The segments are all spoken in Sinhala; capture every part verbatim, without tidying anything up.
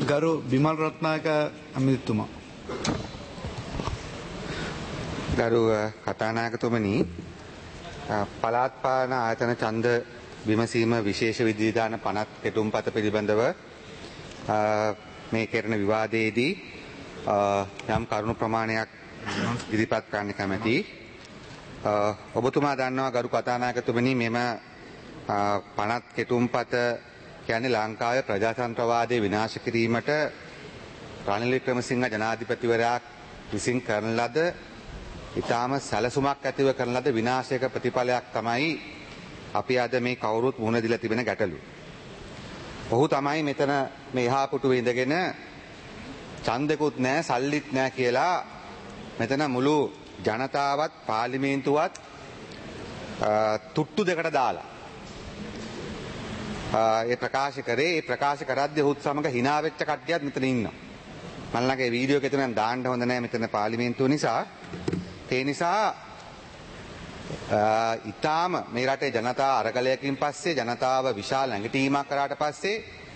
ගරු බිමල් රත්නායක අමිතුමා. ගරු කතානායකතුමනි, පළාත් පාලන ආයතන ඡන්ද විමසීම විශේෂ විධිවිධාන පනත් කෙටුම්පත පිළිබඳව මේ කෙරෙන විවාදයේදී යම් කරුණු ප්‍රමාණයක් ඉදිරිපත් කරන්න කැමැති. ඔබතුමා දන්නවා ගරු කතානායකතුමනි, මෙම පනත් කෙටුම්පත කියන්නේ ලංකාවේ ප්‍රජාතන්ත්‍රවාදය විනාශ කිරීමට රනිල් වික්‍රමසිංහ ජනාධිපතිවරයා විසින් කරන ලද ඉතාම සැලසුමක් ඇතිව කරන ලද විනාශයක ප්‍රතිඵලයක් තමයි අපි අද මේ කවුරුත් මුහුණ දීලා තිබෙන ගැටලුව. ඔහු තමයි මෙතන මේ එහා පුටුවේ ඉඳගෙන ඡන්දෙකුත් නැහැ, සල්ලිත් නැහැ කියලා මෙතන මුළු ජනතාවත් පාර්ලිමේන්තුවත් තුට්ටු දෙකට දාලා ඒ ප්‍රකාශ කරේ. ඒ ප්‍රකාශ කරද්දී ඔහුත් සමග hina වෙච්ච කට්ටියත් මෙතන ඉන්නවා. මම ළඟ වීඩියෝ එක තුනක් දාන්න හොඳ නැහැ මෙතන පාර්ලිමේන්තුව නිසා. ඒ නිසා ඊටාම මේ රටේ ජනතා අරගලයකින් පස්සේ ජනතාව විශාල නැගිටීමක් කරාට පස්සේ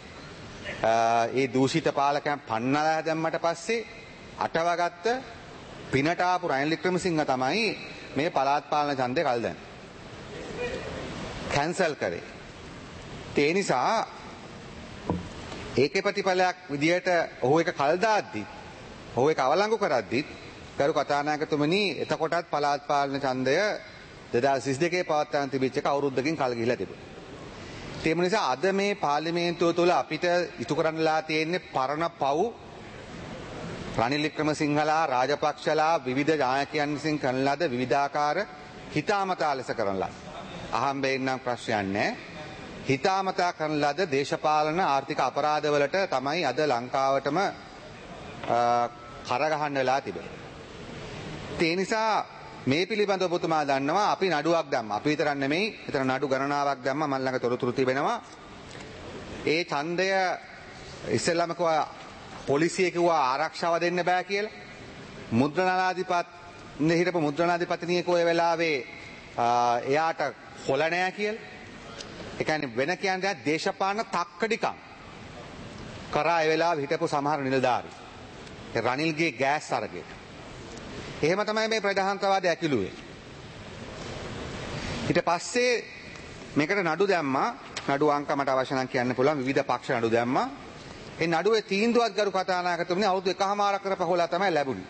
ඒ දූෂිත පාලකයන් පන්නලා දැම්මට පස්සේ අටවගත්ත පිනට ආපු රනිල් වික්‍රමසිංහ තමයි මේ පළාත් පාලන ඡන්දේ කල් දැන් කැන්සල් කරේ. ඒ නිසා ඒකේ ප්‍රතිඵලයක් විදියට ඔහු එක කල් දාද්දි ඔහු එක අවලංගු කරද්දි ගරු කතානායකතුමනි, එතකොටත් පළාත් පාලන ඡන්දය දෙදාස් විසි දෙකේ පවත්වන තිබිච්ච එක අවුරුද්දකින් කල් ගිහිලා තිබුණා. ඒ නිසා අද මේ පාර්ලිමේන්තුව තුළ අපිට ඉටු කරන්නලා තියෙන්නේ පරණ පව් රනිල් වික්‍රමසිංහලා රාජපක්ෂලා විවිධ නායකයන් විසින් කරන ලද විවිධාකාර හිතාමතා ලෙස කරන ලද අහම්බෙන් නම් ප්‍රශ්නයක් නැහැ. හිතාමතා කරන ලද දේශපාලන ආර්ථික අපරාධවලට තමයි අද ලංකාවටම කරගහන්න වෙලා තිබෙන්නේ. ඒ නිසා මේ පිළිබඳව ඔබතුමා දන්නවා අපි නඩුවක් දැම්මා. අපි විතරක් නෙමෙයි, එතන නඩු ගණනාවක් දැම්මා. මම ළඟ තොරතුරු තිබෙනවා. ඒ ඡන්දය ඉස්සෙල්ලාම කිව්වා පොලිසිය කිව්වා ආරක්ෂාව දෙන්න බෑ කියලා. මුද්‍රණාධිපත් නේ හිටපු මුද්‍රණාධිපතිනිය කෝ ඒ වෙලාවේ එයාට හොල නෑ කියලා. ඒ කියන්නේ වෙන කියන්නේ දේශපාලන තක්කඩිකම් කරා ඒ වෙලාවේ හිටපු සමහර නිලධාරී. ඒ රනිල්ගේ ගෑස් අරගෙන. එහෙම තමයි මේ ප්‍රජාතන්ත්‍රවාදය ඇකිලුවේ. ඊට පස්සේ මේකට නඩු දැම්මා. නඩු අංක මට අවශ්‍ය නම් කියන්න පුළුවන්. විවිධ පක්ෂ නඩු දැම්මා. ඒ නඩුවේ තීන්දුවත් ගරු කතානායකතුමනි අවුරුදු එකහමාරක් කර පහුවලා තමයි ලැබුණේ.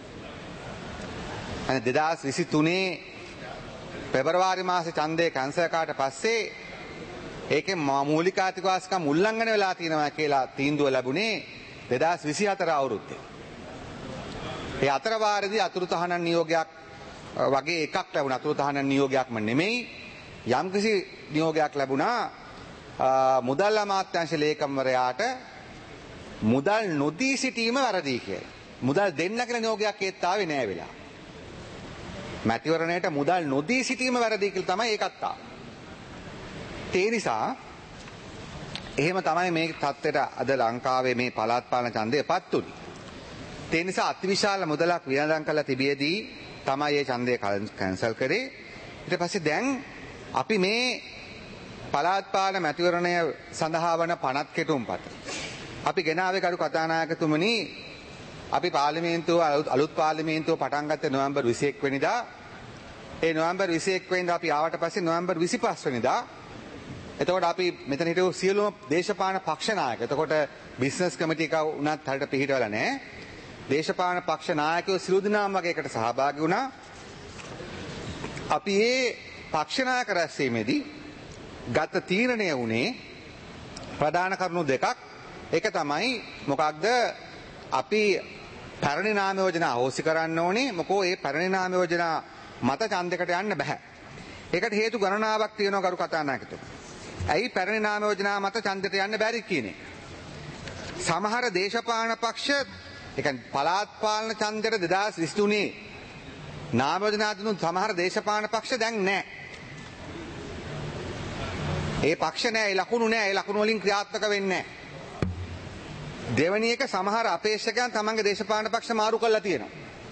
අනේ දෙදාස් විසි තුනේ පෙබරවාරි මාසේ ඡන්දය කැන්සල් කරාට පස්සේ ඒකේ මූලික ආර්ථික වාස්කම් උල්ලංඝනය වෙලා තියෙනවා කියලා තීන්දුව ලැබුණේ දෙදාස් විසි හතර අවුරුද්දේ. ඒ අතර වාරදී අතුරු තහනම් නියෝගයක් වගේ එකක් ලැබුණා. අතුරු තහනම් නියෝගයක්ම නෙමෙයි, යම්කිසි නියෝගයක් ලැබුණා මුදල් අමාත්‍යාංශ ලේකම්වරයාට මුදල් නොදී සිටීම වැරදි කියලා. මුදල් දෙන්න කියලා නියෝගයක් ඒත් ආවේ නෑ වෙලා. මැතිවරණයට මුදල් නොදී සිටීම වැරදි කියලා තමයි ඒකත් ආවේ. ඒ නිසා එහෙම තමයි මේ තත්ත්වයට අද ලංකාවේ මේ පළාත් පාලන ඡන්දයපත් උනේ. ඒ නිසා අතිවිශාල මුදලක් වියදම් කරලා තිබියදී තමයි මේ ඡන්දය කැන්සල් කරේ. ඊට පස්සේ දැන් අපි මේ පළාත් පාලන මැතිවරණය සඳහා වන පනත් කෙටුම්පත අපි ගෙනාවේ කරු කතානායකතුමනි. අපි පාර්ලිමේන්තුව අලුත් පාර්ලිමේන්තුව පටන් ගත්තේ නොවැම්බර් විසි එක් වෙනිදා. ඒ නොවැම්බර් විසි එක් වෙනිදා අපි ආවට පස්සේ නොවැම්බර් විසි පහ වෙනිදා එතකොට අපි මෙතන හිටපු සියලුම දේශපාලන පක්ෂ නායක, එතකොට බිස්නස් කමිටු එක උනත් හරියට පිළිහිටවලා නැහැ. දේශපාලන පක්ෂ නායකයෝ සියලු දෙනාම වගේ එකට සහභාගී වුණා. අපි මේ පක්ෂ නායක රැස්වීමේදී ගත තීරණය වුණේ ප්‍රධාන කරුණු දෙකක්. එක තමයි මොකක්ද, අපි පැරණි නාම යෝජනා අහෝසි කරන්න ඕනේ. මොකෝ මේ පැරණි නාම යෝජනා මත ඡන්දයකට යන්න බෑ. ඒකට හේතු ගණනාවක් තියෙනවා කරු කතානායකතුමා. ඇයි පැරණි නාම යෝජනා මත ඡන්දයට යන්න බැරි කියන්නේ? සමහර දේශපාලන පක්ෂ, ඒ කියන්නේ පළාත් පාලන ඡන්දයට දෙදාස් විසි තුනේ නාම යෝජනා දුන්නු සමහර දේශපාලන පක්ෂ දැන් නැහැ. ඒ පක්ෂ නැහැ, ඒ ලකුණු නැහැ, ඒ ලකුණු වලින් ක්‍රියාත්මක වෙන්නේ නැහැ. දෙවැනි එක, සමහර අපේක්ෂකයන් තමන්ගේ දේශපාලන පක්ෂ මාරු කරලා තියෙනවා.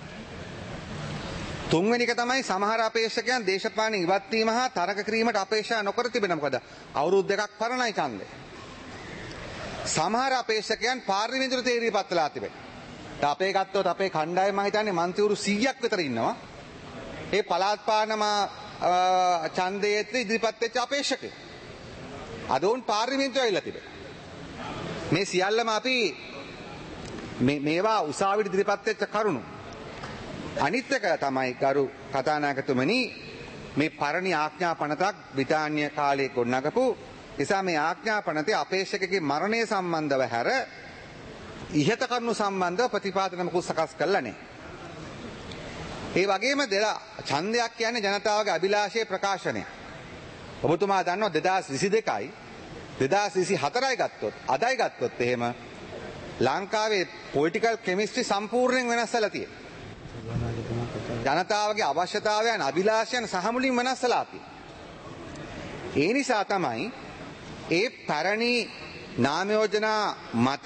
තුන්වෙනි එක තමයි සමහර අපේක්ෂකයන් දේශපාලන ඉවත් වීම හා තරඟ කිරීමට අපේක්ෂා නොකර තිබෙනවා. මොකද අවුරුදු දෙකක් පරණයි ඡන්දය. සමහර අපේක්ෂකයන් පාර්ලිමේන්තුවට තීරණය පත්වලා තිබෙනවා. අපේ ගත්තොත් අපේ කණ්ඩායම මම හිතන්නේ මන්ත්‍රීවරු සීයක් විතර ඉන්නවා. ඒ පළාත් පාලන ඡන්දයේ ඉදිරිපත් වෙච්ච අපේක්ෂකයෝ. අද උන් පාර්ලිමේන්තුවේ ඇවිල්ලා තිබෙනවා. මේ සියල්ලම අපි මේ මේවා උසාවියට ඉදිරිපත් වෙච්ච කරුණු. අනිත් එක තමයි ගරු කතානායකතුමනි මේ පරණි ආඥා පනතක් බ්‍රිතාන්‍ය කාලයේ ගොඩනගපු නිසා මේ ආඥා පනතේ අපේක්ෂකගේ මරණය සම්බන්ධව හැර ඉහත කරුණු සම්බන්ධව ප්‍රතිපාදන මොකුත් සකස් කළා නැහැ. ඒ වගේම දෙලා ඡන්දයක් කියන්නේ ජනතාවගේ අභිලාෂයේ ප්‍රකාශනය. ඔබතුමා දන්නවා දෙදාස් විසි දෙකයි දෙදාස් විසි හතරයි ගත්තොත් අදයි ගත්තොත් එහෙම ලංකාවේ පොලිටිකල් කෙමිස්ට්‍රි සම්පූර්ණයෙන් වෙනස් වෙලා තියෙනවා. ජනතාවගේ අවශ්‍යතාවයන් අභිලාෂයන් සහ මුලින් වෙනස් වෙලා තියෙනවා. ඒ නිසා තමයි ඒ පැරණි නාම යෝජනා මත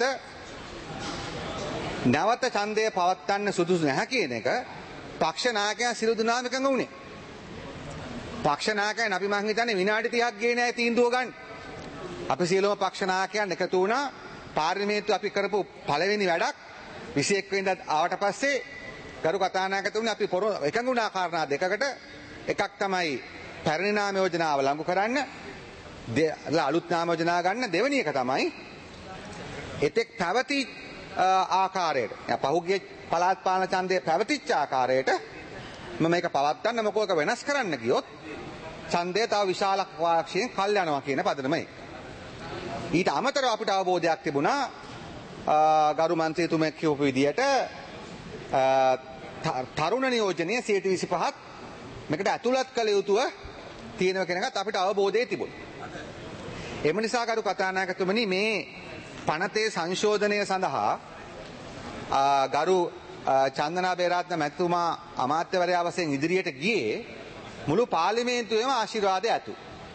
නැවත ඡන්දය පවත්වන්න සුදුසු නැහැ කියන එක පක්ෂ නායකයන් සියලු දෙනාම එකඟ වුණේ. පක්ෂ නායකයන් අපි මං හිතන්නේ විනාඩි තිහක් ගියේ නැහැ තීන්දුව ගන්න. අපි සියලුම පක්ෂ නායකයන් එකතු වුණා පාර්ලිමේන්තුව අපි කරපු පළවෙනි වැඩක් විසි එක් වෙනිදා ආවට පස්සේ ගරු කතානායකතුමනි අපි එකඟ වුණා කාරණා දෙකකට. එකක් තමයි පැරණි නාම යෝජනාව ලඟු කරන්න අලුත් නාම යෝජනා ගන්න. දෙවෙනි එක තමයි එතෙක් පැවති ආකාරයට පහුගිය පළාත් පාලන ඡන්දයේ පැවතිච්ච ආකාරයට මම මේක පවත්වන්න මොකෝක වෙනස් කරන්න ගියොත් ඡන්දය තව විශාල වාක්ෂයෙන් කල් යනවා කියන පදනමයි. ඊට අමතරව අපිට අවබෝධයක් තිබුණා ගරු මන්ත්‍රීතුමෙක් කියපු විදිහට තරුණ නියෝජනය සියයට විසිපහක් මේකට ඇතුළත් කළ යුතුව තියෙනවා කියන එකත් අපිට අවබෝධය තිබුණා. එම නිසා ගරු කතානායකතුමනි මේ පනතේ සංශෝධනය සඳහා ගරු චන්දනා බේරාත්න මැතිතුමා අමාත්‍යවරයා වශයෙන් ඉදිරියට ගියේ මුළු පාර්ලිමේන්තුවේම ආශිර්වාදය ඇතු.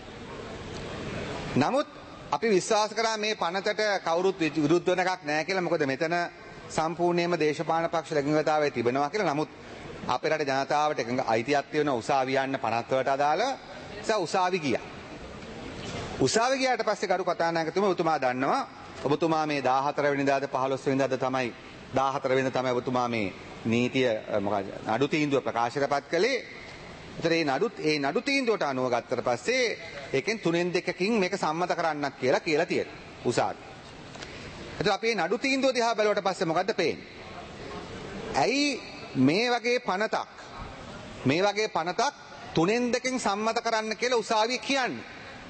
නමුත් අපි විශ්වාස කරා මේ පනතට කවුරුත් විරුද්ධ වෙන එකක් නැහැ කියලා. මොකද මෙතන සම්පූර්ණයෙන්ම දේශපාලන පක්ෂ ලැබීමතාවයේ තිබෙනවා කියලා. නමුත් අපේ රටේ ජනතාවට එකඟ අයිතියක් තියෙන උසාවි යන්න පනත් වලට අදාළ නිසා උසාවි ගියා. උසාවි ගියාට පස්සේ ගරු කතානායකතුමා ඔබතුමා දන්නවා ඔබතුමා මේ දාහතර වෙනිදාද පහළොස් වෙනිදාද තමයි දාහතර වෙනිදා තමයි ඔබතුමා මේ නීතිය මොකද නඩු තීන්දුව ප්‍රකාශයටපත් කළේ. ඒතර මේ නඩුත් ඒ නඩු තීන්දුවට අනුව ගත්තට පස්සේ ඒකෙන් තුනෙන් දෙකකින් මේක සම්මත කරන්නක් කියලා කියලා තියෙනවා උසාවි. ඒතර අපි මේ නඩු තීන්දුව දිහා බැලුවට පස්සේ මොකද්ද පේන්නේ? ඇයි මේ වගේ පනතක් මේ වගේ පනතක් තුනෙන් දෙකකින් සම්මත කරන්න කියලා උසාවිය කියන්නේ?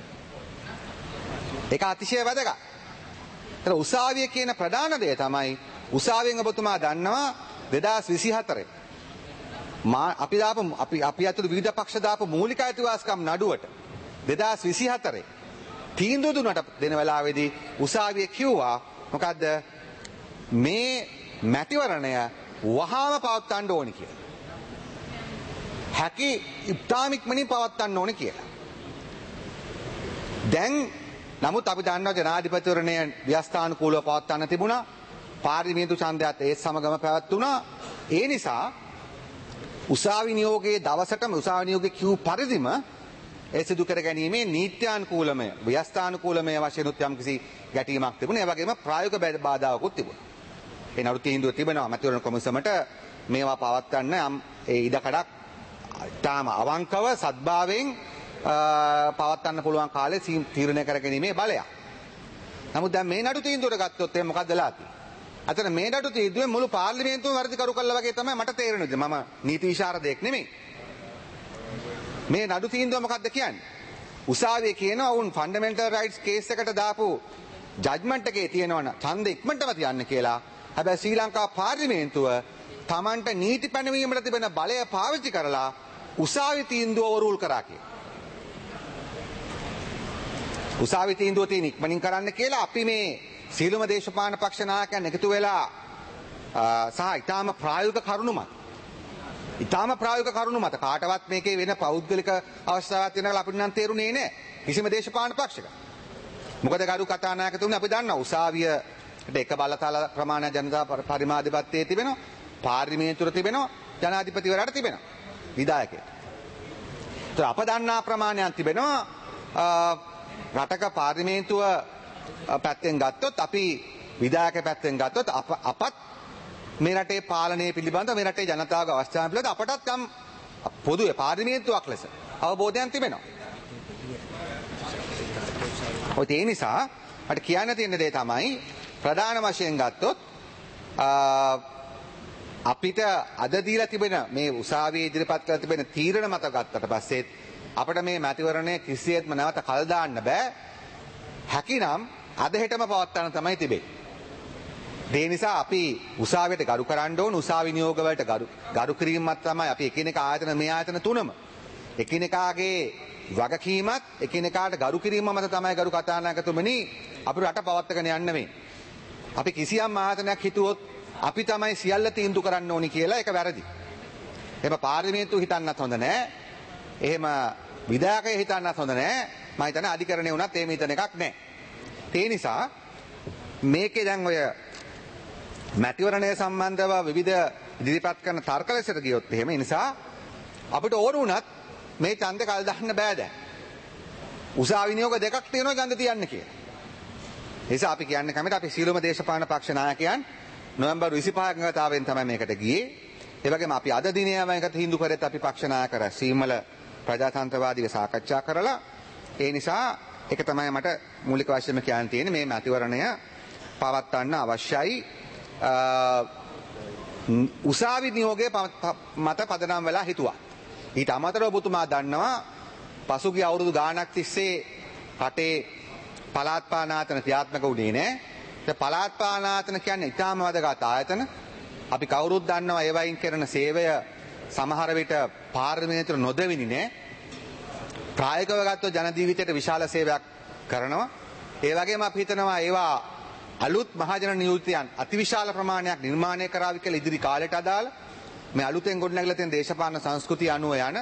ඒක අතිශය වැදගත්. ඒතර උසාවිය කියන ප්‍රධාන දේ තමයි උසාවියෙන් ඔබතුමා දන්නවා දෙදාස් විසි හතරේ මා අපි දාපු අපි අපි අතුළු විවිධ පක්ෂ දාපු මූලික අයිතිවාසිකම් නඩුවට දෙදාස් විසි හතරේ තීන්දුව දුන්නට දෙන වෙලාවේදී උසාවිය කිව්වා මොකද්ද මේ මැතිවරණය වහාම පවත්වන්න ඕනි කියලා. හැකි ඉතාම ඉක්මනින් පවත්වන්න ඕනි කියලා. දැන් නමුත් අපි දන්නවා ජනාධිපතිවරණය ව්‍යවස්ථානුකූලව පවත්වන්න තිබුණා. පාර්ලිමේන්තු ඡන්දයත් ඒ සමගම පැවැත්වුණා. ඒ නිසා උසාවි නියෝගයේ දවසටම උසාවි නියෝගයේ කිව් පරිදිම ඒ සිදු කර ගැනීමේ නීත්‍යානුකූලමය ව්‍යවස්ථානුකූලමය වශයෙන් උත් යම්කිසි ගැටීමක් තිබුණා. ඒ වගේම ප්‍රායෝගික බාධාවකුත් තිබුණා. ඒ නඩු තීන්දුව තිබෙනවා මැතිවරණ කොමිසමට මේවා පවත්වන්න යම් ඒ ඉඩකඩක් තාම අවංකව සත්භාවයෙන් පවත්වන්න පුළුවන් කාලේ තීරණය කරගැනීමේ බලයක්. නමුත් දැන් මේ නඩු තීන්දුවට ගත්තොත් එහෙනම් මොකක්ද වෙලා තියෙන්නේ? අතන මේ නඩු තීන්දුවේ මුළු පාර්ලිමේන්තුවම වර්ධි කරු කළා වගේ තමයි මට තේරෙන්නේ. මම නීති විශාරදයෙක් නෙමෙයි. මේ නඩු තීන්දුව මොකක්ද කියන්නේ? උසාවියේ කියනවා වුන් ෆන්ඩමෙන්ටල් රයිට්ස් කේස් එකට දාපු ජජ්මන්ට් එකේ තියෙනවන ඡන්ද ඉක්මනටම තියන්න කියලා. හැබැයි ශ්‍රී ලංකා පාර්ලිමේන්තුව Tamanට නීති පැනවීමට තිබෙන බලය පාවිච්චි කරලා උසාවි තීන්දුව ඕවර්රූල් කරා කියලා. උසාවි තීන්දුව තියෙන ඉක්මනින් කරන්න කියලා අපි මේ සීලම දේශපාලන පක්ෂ නායකයන් එකතු වෙලා සහ ඊටාම ප්‍රායෝගික කරුණු මත ඊටාම ප්‍රායෝගික කරුණු මත කාටවත් මේකේ වෙන පෞද්ගලික අවස්ථාවක් තියෙනවා කියලා අපිට නම් තේරුනේ නැහැ කිසිම දේශපාලන පක්ෂයක. මොකද ගරු කතානායකතුමනි අපි දන්නවා උසාවියට එක බලතල ප්‍රමාණය ජනතා පරිමාධිපත්‍යයේ තිබෙනවා, පාර්ලිමේන්තුවේ තිබෙනවා, ජනාධිපතිවරයාට තිබෙනවා, විධායකයට. ඒත් අප දන්නා ප්‍රමාණයක් තිබෙනවා රටක පාර්ලිමේන්තුව පැත්තෙන් ගත්තොත් අපි විධායක පැත්තෙන් ගත්තොත් අපත් මේ රටේ පාලනය පිළිබඳව මේ රටේ ජනතාවගේ අවස්ථාව පිළිබඳව අපටත් යම් පොදුවේ පාර්ලිමේන්තුවක් ලෙස අවබෝධයක් තිබෙනවා. ඔය ඒ නිසා මට කියන්න තියෙන දේ තමයි ප්‍රධාන වශයෙන් ගත්තොත් අපිට අද දීලා තිබෙන මේ උසාවියේ ඉදිරිපත් කරලා තිබෙන තීරණ මත ගත්තට පස්සේ අපිට මේ මැතිවරණය කිසියෙත්ම නැවත කල් දාන්න බෑ. හැකිනම් අද හෙටම පවත්වන්න තමයි තිබෙන්නේ. ඒ නිසා අපි උසාවියට ගරු කරන්න ඕන උසාවි නියෝග වලට ගරු ගරු කිරීමක් තමයි අපි එකිනෙක ආයතන මේ ආයතන තුනම එකිනෙකාගේ වගකීමත් එකිනෙකාට ගරු කිරීම මත තමයි ගරු කතානායකතුමනි අපි රට පවත්වාගෙන යන්න මේ. අපි කිසියම් ආයතනයක් හිතුවොත් අපි තමයි සියල්ල තීන්දුව කරන්න ඕනි කියලා ඒක වැරදි. එහෙම පාර්ලිමේන්තුව හිතන්නත් හොඳ නෑ. එහෙම විධායකය හිතන්නත් හොඳ නෑ. මම හිතන්නේ අධිකරණේ වුණත් එහෙම හිතන එකක් නෑ. ඒ නිසා මේකේ දැන් ඔය මැතිවරණය සම්බන්ධව විවිධ ඉදිරිපත් කරන තර්ක ලෙසට ගියොත් එහෙම ඒ නිසා අපිට ඕන වුණත් මේ ඡන්දේ කල් දාන්න බෑ දැන්. උසාවි නියෝග දෙකක් තියෙනවා ඡන්ද තියන්න කියලා. ඒ නිසා අපි කියන්නේ කැමති අපි සීලම දේශපාලන පක්ෂ නායකයන් නොවැම්බර් විසිපහ එකඟතාවයෙන් තමයි මේකට ගියේ. ඒ වගේම අපි අද දිනේම එකට හිඳු කරෙත් අපි පක්ෂ නායක රැස්වීමල ප්‍රජාතන්ත්‍රවාදීව සාකච්ඡා කරලා ඒ නිසා ඒක තමයි මට මූලික වශයෙන්ම කියන්න තියෙන්නේ මේ මැතිවරණය පවත්වන්න අවශ්‍යයි. උසාවි නියෝගයේ මත පදනම් වෙලා හිතුවා. ඊට අමතරව ඔබතුමා දන්නවා පසුගිය අවුරුදු ගාණක් තිස්සේ රටේ පළාත් පාලන ආයතන ක්‍රියාත්මක වුණේ නැහැ. ඒ පළාත් පාලන ආයතන කියන්නේ ඉතාම වැදගත් ආයතන. අපි කවුරුත් දන්නවා ඒවයින් කරන සේවය සමහර විට පාර්ලිමේන්තුවට නොදෙවිනි නෑ. ප්‍රායෝගිකව ගත්තොත් ජන ජීවිතයට විශාල සේවයක් කරනවා. ඒ වගේම අපි හිතනවා ඒවා අලුත් මහජන නියුක්තියන් අතිවිශාල ප්‍රමාණයක් නිර්මාණය කරાવી කියලා ඉදිරි කාලයට අදාළ මේ අලුතෙන් ගොඩනැගලා තියෙන දේශපාලන සංස්කෘතිය අනුව යන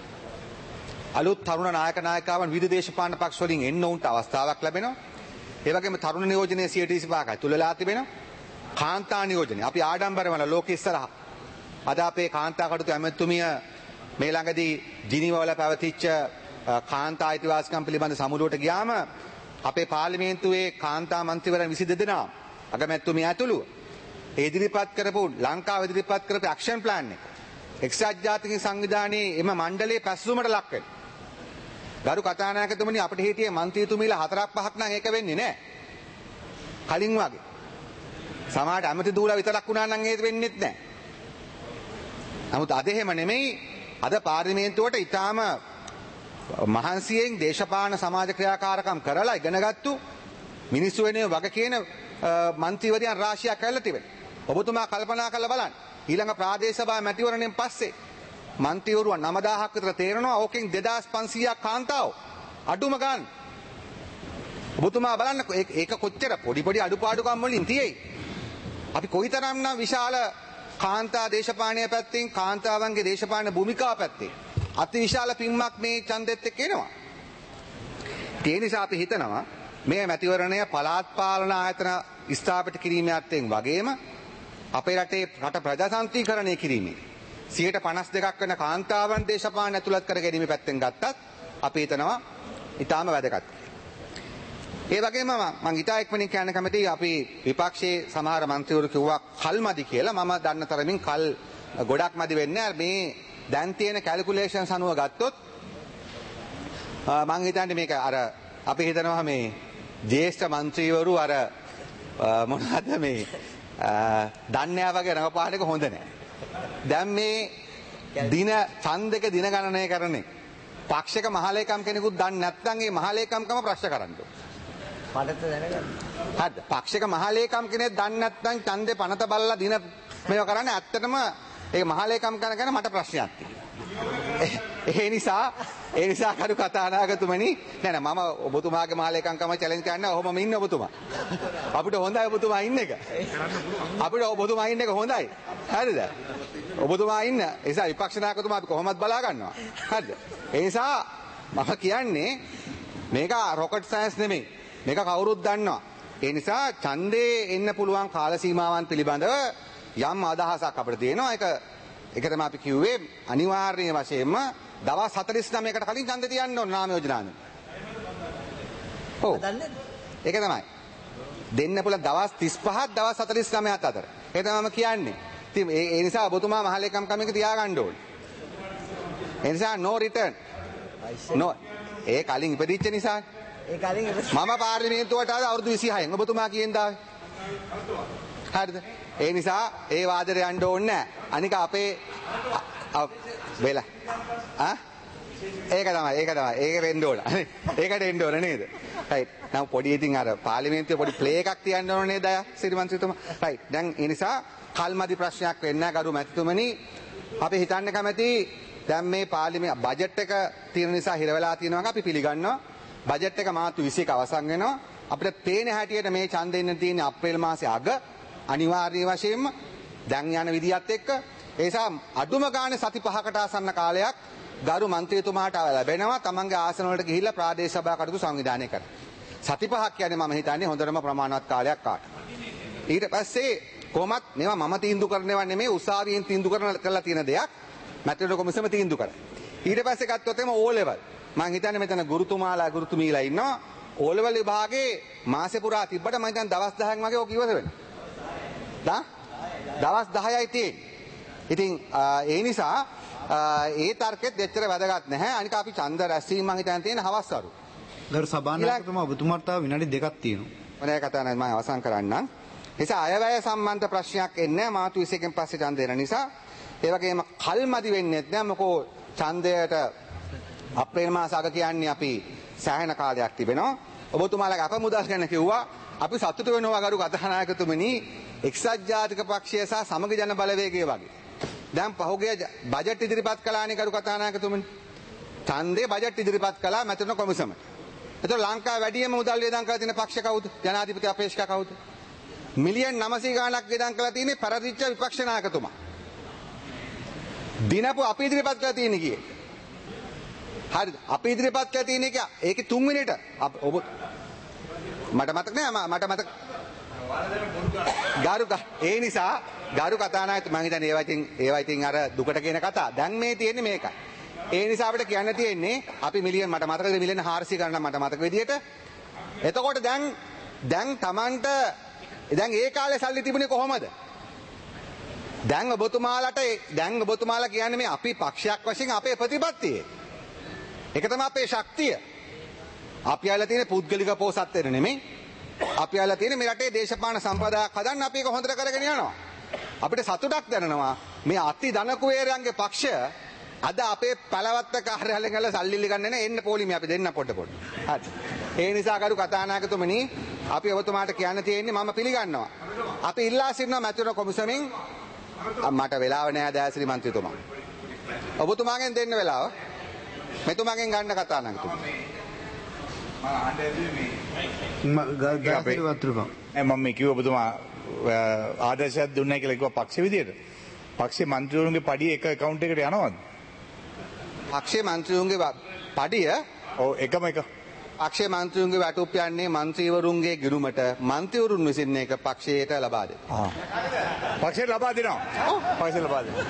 අලුත් තරුණ නායක නායිකාවන් විවිධ දේශපාලන පක්ෂ වලින් එන්න උන්ට අවස්ථාවක් ලැබෙනවා. ඒ වගේම තරුණ නියෝජනයේ සියයට විසිපහක් තුලලා තිබෙනවා. කාන්තා නියෝජනය අපි ආඩම්බර වන ලෝක ඉස්සරහා අද අපේ කාන්තා කටයුතු ඇමතුමිය මේ ළඟදී ජිනීව වල පැවතිච්ච කාන්තා අයිතිවාසිකම් පිළිබඳ සමුළුවට ගියාම අපේ පාර්ලිමේන්තුවේ කාන්තා මන්ත්‍රීවරයන් විසිදෙනා දෙනා අගමැතිතුමිය ඇතුළුව ඒ ඉදිරිපත් කරපු ලංකාව ඉදිරිපත් කරපු ඇක්ෂන් ප්ලෑන් එක එක්සත් ජාතික සංවිධානයේ එම මණ්ඩලයේ පැසසුමට ලක් වෙනවා. ගරු කතානායකතුමනි අපිට හිටියේ මන්ත්‍රීතුමීලා හතරක් පහක් නම් ඒක වෙන්නේ නැහැ. කලින් වගේ. සමහරට ඇමති දූලා විතරක් වුණා නම් ඒක වෙන්නේත් නැහැ. නමුත් අද එහෙම නෙමෙයි. අද පාර්ලිමේන්තුවට ඊටාම මහන්සියෙන් දේශපාලන සමාජ ක්‍රියාකාරකම් කරලා ඉගෙනගත්තු මිනිස්සු වෙනුවෙන් වග කියන මන්ත්‍රීවරයන් රාශියක් ඇවිල්ලා තිබෙනවා. ඔබතුමා කල්පනා කරලා බලන්න. ඊළඟ ප්‍රාදේශ සභා මැතිවරණයෙන් පස්සේ මන්ත්‍රීවරු නව දහසක් විතර තේරෙනවා. ඕකෙන් දෙදාස් පන්සීයක් කාන්තාව අඩුම ගන්න. ඔබතුමා බලන්න ඒක කොච්චර පොඩි පොඩි අඩුපාඩුකම් වලින් තියෙයි. අපි කොයිතරම්නම් විශාල කාන්තා දේශපාලනය පැත්තෙන් කාන්තාවන්ගේ දේශපාලන භූමිකාව පැත්තෙන් අතිවිශාල පින්මක් මේ ඡන්දෙත් එක්ක එනවා. ඒ නිසා අපි හිතනවා මේ මැතිවරණය පළාත් පාලන ආයතන ස්ථාපිත කිරීමේ අර්ථයෙන් වගේම අපේ රටේ රට ප්‍රජාතන්ත්‍රීකරණය කිරීමේ සියයට පනස් දෙකක් වෙන කාන්තාවන් දේශපාලන ඇතුළත් කර ගැනීම පැත්තෙන් ගත්තත් අපි හිතනවා ඊටාම වැදගත්. ඒ වගේම මම ඊටා එක්මනින් කියන්න කැමතියි අපි විපක්ෂයේ සමහර මන්ත්‍රීවරු කිව්වා කල්මදි කියලා. මම දන්න තරමින් කල් ගොඩක් මදි වෙන්නේ මේ දැන් තියෙන කැල්කියුලේෂන්ස් අනුව ගත්තොත් මම හිතන්නේ මේක අර අපි හිතනවා මේ ජ්‍යෙෂ්ඨ മന്ത്രിවරු අර මොනවද මේ දන්නේ වගේ රඟපාන එක හොඳ නැහැ. දැන් මේ දින ඡන්දක දින ගණනය කරන්නේ පක්ෂික මහලේකම් කෙනෙකුත් දන්නේ නැත්නම් ඒ මහලේකම්කම ප්‍රශ්න කරන්න ඕනේ. පනත දැනගන්න. හරිද? පක්ෂික මහලේකම් කෙනෙක් දන්නේ නැත්නම් ඡන්දේ පනත බලලා දින මේව කරන්නේ ඇත්තටම ඒ මහලේකම් කරන කෙනා මට ප්‍රශ්නයක් තියෙනවා. ඒ නිසා ඒ නිසා කරු කතානායකතුමනි නෑ නෑ මම ඔබතුමාගේ මහලේකම්කම චැලෙන්ජ් කරන්න ඔහොමම ඉන්න ඔබතුමා. අපිට හොඳයි ඔබතුමා ඉන්න එක. අපිට ඔබතුමා ඉන්න එක හොඳයි. හරිද? ඔබතුමා ඉන්න. ඒ නිසා විපක්ෂ නායකතුමා අපි කොහොමද බලා ගන්නවා. හරිද? ඒ නිසා මම කියන්නේ මේක රොකට් සයන්ස් නෙමෙයි. මේක කවුරුත් දන්නවා. ඒ නිසා ඡන්දේ එන්න පුළුවන් කාල සීමාවන් පිළිබඳව යම් අදහසක් අපිට තියෙනවා. ඒක ඒක තමයි අපි කිව්වේ අනිවාර්ය වශයෙන්ම දවස් හතළිස් නවයකට කලින් ඡන්දේ තියන්න ඕන නාම යෝජනාවෙන්. ඔව්. ඒක තමයි. දෙන්න පුළුවන් දවස් තිස් පහක් දවස් හතළිස් නවයක් අතර. ඒක තමයි මම කියන්නේ. ඉතින් ඒ නිසා ඔබතුමා මහලේකම් කමක තියාගන්න ඕනේ. ඒ නිසා no return. no ඒ කලින් ඉපදිච්ච නිසා. ඒ කලින් මම පාර්ලිමේන්තුවට ආවේ අවුරුදු විසිහයෙන්. ඔබතුමා කියෙන් දාවේ. හරිද? ඒ නිසා ඒ වාදයට යන්න ඕනේ නැහැ. අනික අපේ වෙලා ආ ඒක තමයි ඒක තමයි ඒක වෙන්න ඕන. ඒකට එන්න ඕන නේද? රයිට්. නම් පොඩි ඉතින් අර පාර්ලිමේන්තුවේ පොඩි ප්ලේ එකක් තියන්න ඕන නේද අය සිරිමන්ත්‍රීතුමා. රයිට්. දැන් ඒ නිසා කල්මදි ප්‍රශ්නයක් වෙන්නේ නැහැ ගරු මැතිතුමනි. අපි හිතන්න කැමති දැන් මේ පාර්ලිමේ බජට් එක තියෙන නිසා හිර වෙලා තියෙනවා අපි පිළිගන්නවා. බජට් එක මාර්තු විසි එක අවසන් වෙනවා. අපිට පේන හැටියට මේ ඡන්දෙ ඉන්න තියෙන අප්‍රේල් මාසේ අග අනිවාර්ය වශයෙන්ම දැන් යන විදියත් එක්ක ඒ නිසා අඩුම ගානේ සති පහකට ආසන්න කාලයක් ගරු මන්ත්‍රීතුමාට ලැබෙනවා තමන්ගේ ආසන වලට ගිහිල්ලා ප්‍රාදේශ සභා කටයුතු සංවිධානය කරන්න. සති පහක් කියන්නේ මම හිතන්නේ හොඳටම ප්‍රමාණවත් කාලයක් කාට. ඊට පස්සේ කොහොමත් මේවා මම තීන්දුව කරනවා නෙමෙයි උසාවියෙන් තීන්දුව කරන කරලා තියෙන දෙයක්. මැතිවරණ කොමිසම තීන්දුව කරා. ඊට පස්සේ ගත්තොත් එම ඕ ලෙවල්. මම හිතන්නේ මෙතන ගුරුතුමාලා ගුරුතුමීලා ඉන්නවා. ඕ ලෙවල් විභාගේ මාසේ පුරා තිබ්බට මම හිතන්නේ දවස් දහයක් වගේ ඔක ඉවර වෙනවා. දා දවස් දහයයි තියෙන්නේ. ඉතින් ඒ නිසා ඒ තර්කෙත් දෙච්චර වැදගත් නැහැ. අනික අපි ඡන්ද රැස්වීම මම හිතන්නේ තියෙන හවස් වරු. ගරු සභානායකතුමා ඔබතුමාට තව විනාඩි දෙකක් තියෙනවා. මොනේ කතා නැහැ මම අවසන් කරන්නම්. නිසා අයවැය සම්බන්ධ ප්‍රශ්නයක් එන්නේ මාතු විසි එකෙන් පස්සේ ඡන්ද දෙන නිසා. ඒ වගේම කල්මදි වෙන්නේ නැහැ. මොකෝ ඡන්දයට අප්‍රේල් මාස අග කියන්නේ අපි සෑහෙන කාලයක් තිබෙනවා. ඔබතුමාලගේ අප මුදල් ගැන කිව්වා. අපි සතුටු වෙනවා ගරු කතානායකතුමනි එක්සත් ජාතික පක්ෂය සහ සමග ජන බලවේගය වගේ. දැන් පහුගිය බජට් ඉදිරිපත් කළානේ ගරු කතානායකතුමනි. ඡන්දේ බජට් ඉදිරිපත් කළා මැතිවරණ කොමිසමට. එතකොට ලංකාවේ වැඩිම මුදල් වේදම් කරලා තියෙන පක්ෂ කවුද? ජනාධිපති අපේක්ෂක කවුද? මිලියන් නවසිය ගාණක් වේදම් කරලා තියෙන්නේ පරදිච්ච විපක්ෂ නායකතුමා. දිනපු අපි ඉදිරිපත් කරලා තියෙන්නේ කීයේ? හරිද? අපි ඉදිරිපත් කරලා තියෙන එක ඒකේ තුන්වෙනිට ඔබ මට මතක නෑ මට මතක ගරු ඒ නිසා ගරු කතානායකතුමා මම හිතන්නේ ඒවා ඉතින් ඒවා ඉතින් අර දුකට කියන කතා. දැන් මේ තියෙන්නේ මේකයි. ඒ නිසා අපිට කියන්න තියෙන්නේ අපි මිලියන් මට මතකද මිලියන් හාරසිය ගණන් මට මතක විදියට. එතකොට දැන් දැන් Tamanට දැන් ඒ කාලේ සල්ලි තිබුණේ කොහොමද? දැන් ඔබතුමාලට දැන් ඔබතුමාලා කියන්නේ මේ අපි පක්ෂයක් වශයෙන් අපේ ප්‍රතිපත්තියේ. ඒක තමයි අපේ ශක්තිය. අපි ආයලා තියෙන පුද්ගලික පෝසත් වෙන නෙමෙයි. අපි ආයලා තියෙන මේ රටේ දේශපාලන සම්ප්‍රදායක් හදන්න අපි ඒක හොඳට කරගෙන යනවා. අපිට සතුටක් දැනෙනවා මේ අති ධන කුවේරයන්ගේ පක්ෂය අද අපේ පළවත්ත කාර්යාලයෙන් ගල සල්ලි ඉල්ල ගන්න නේ එන්න පොලිමේ අපි දෙන්න පොඩ පොඩ. හරි. ඒ නිසා කරු කතානායකතුමනි අපි ඔබතුමාට කියන්න තියෙන්නේ මම පිළිගන්නවා. අපි ඉල්ලා සිටිනවා මැතිවරණ කොමිසමෙන් මට වෙලාව නැහැ දෑසිරි මන්ත්‍රීතුමා. ඔබතුමාගෙන් දෙන්න වෙලාව. මෙතුමාගෙන් ගන්න කතානායකතුමා. මම මේ කිව්ව ඔබතුමා ආදර්ශයක් දුන්නා කියලා කිව්වා පක්ෂ විදියට. පක්ෂේ මන්ත්‍රීවරුන්ගේ පඩිය එක account එකට යනවද? පක්ෂේ මන්ත්‍රීවරුන්ගේ පඩිය ඔව් එකම එක. පක්ෂේ මන්ත්‍රීවරුන්ගේ වැටුප් යන්නේ මන්ත්‍රීවරුන්ගේ ගිණුමට මන්ත්‍රීවරුන් විසින් ඒක පක්ෂයට ලබා දෙනවා. ආ. පක්ෂයට ලබා දෙනවා. ඔව් පක්ෂයට ලබා දෙනවා.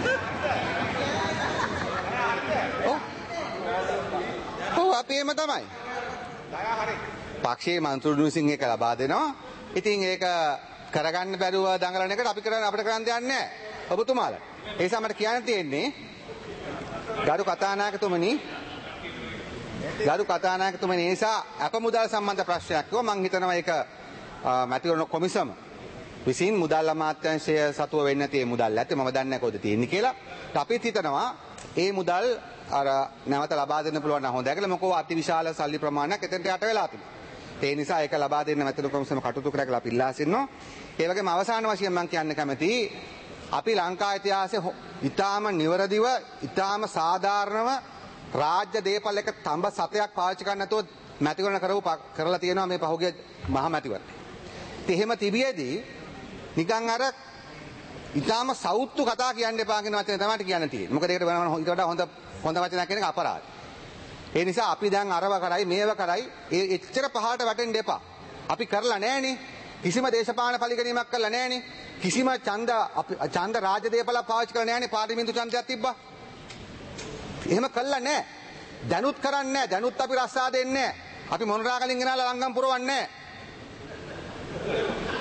ඔව්. ඔව් අපි එම තමයි. පක්ෂයේ මන්ත්‍රීවරුන් විසින් ඒක ලබා දෙනවා. ඉතින් ඒක කරගන්න බැරුව දඟලන එකට අපි කරන්න අපිට කරන්න දෙයක් නැහැ. ඔබතුමාලා. ඒ නිසා මට කියන්න තියෙන්නේ ගරු කතානායකතුමනි ගරු කතානායකතුමනි ඒ නිසා අප මුදල් සම්බන්ධ ප්‍රශ්නයක් කිව්වා මම හිතනවා ඒක මැතිවරණ කොමිසම විසින් මුදල් අමාත්‍යාංශය සතුව වෙන්න තියෙන මුදල් නැත්තේ මම දන්නේ නැහැ කොහෙද තියෙන්නේ කියලා. අපිත් හිතනවා ඒ මුදල් අර නැවත ලබා දෙන්න පුළුවන් නම් හොඳයි කියලා. මොකෝ අතිවිශාල සල්ලි ප්‍රමාණයක් එතනට යට වෙලා තිබුණා. ඒ නිසා ඒක ලබා දෙන්න මැතිවරණ කොමිසම කටයුතු කරලා කියලා අපි ඉල්ලා සිටිනවා. ඒ වගේම අවසාන වශයෙන් මම කියන්න කැමතියි අපි ලංකා ඉතිහාසයේ ඉතාම නිවරදිව ඉතාම සාධාරණව රාජ්‍ය දේපල එක තඹ සතයක් පාවිච්චි කරන්න නැතුව මැතිවරණ කරව කරලා තියෙනවා මේ පහුගිය මහ මැතිවරණ. ඉතින් එහෙම තිබියදී නිකන් අර ඉතාම සෞත්තු කතා කියන්න එපා කියන වචනේ තමයි කියන්න තියෙන්නේ. මොකද ඒකට වෙනම ඊට වඩා හොඳ හොඳ වචනයක් කියන එක අපරාධ. ඒ නිසා අපි දැන් අරව කරයි මේව කරයි ඒ එච්චර පහකට වැටෙන්න එපා. අපි කරලා නැහනේ. කිසිම දේශපාලන පරිගණීමක් කරලා නැහනේ. කිසිම ඡන්ද ඡන්ද රාජ්‍ය දේපල පාවිච්චි කරලා නැහනේ. පාර්ලිමේන්තු ඡන්දයක් තිබ්බා. එහෙම කළා නැහැ. දැනුත් කරන්නේ නැහැ. දැනුත් අපි රස්සා දෙන්නේ නැහැ. අපි මොනරාගලින් ගෙනාලා ලංගම් පුරවන්නේ නැහැ.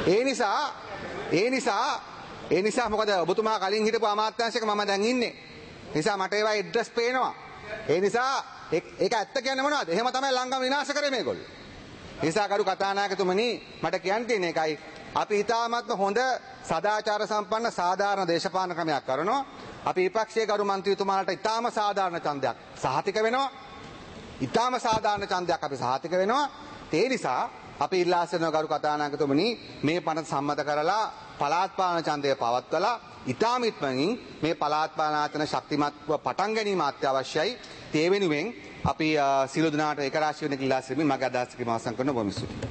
ඒ නිසා ඒ නිසා ඒ නිසා මොකද ඔබතුමා කලින් හිටපු අමාත්‍යාංශයක මම දැන් ඉන්නේ. ඒ නිසා මට ඒවා ඇඩ්‍රස් පේනවා. ඒ නිසා ඒක ඇත්ත කියන්නේ මොනවද? එහෙම තමයි ලංකම විනාශ කරේ මේගොල්ලෝ. ඒ නිසා කරු කතානායකතුමනි මට කියන්න තියෙන එකයි අපි ඊටාත්ම හොඳ සදාචාර සම්පන්න සාධාරණ දේශපාලන ක්‍රමයක් කරනවා. අපි විපක්ෂයේ කරු මන්ත්‍රීතුමාලට ඊටාම සාධාරණ ඡන්දයක් සහතික වෙනවා. ඊටාම සාධාරණ ඡන්දයක් අපි සහතික වෙනවා. ඒ නිසා අපි ඉල්ලා සිටින කරු කතානායකතුමනි මේ පනත සම්මත කරලා පළාත් පාලන ඡන්දය පවත්වලා ඊටාම ඉක්මනින් මේ පළාත් පාලන ආයතන ශක්තිමත්ව පටන් ගැනීම අත්‍යවශ්‍යයි. ඒ වෙනුවෙන් අපි සියලු දෙනාට ඒක රාශිය වෙන ඉල්ලා සිටින්න මගේ අදහස් කිරීම අවසන් කරන බොහොම ස්තුතියි.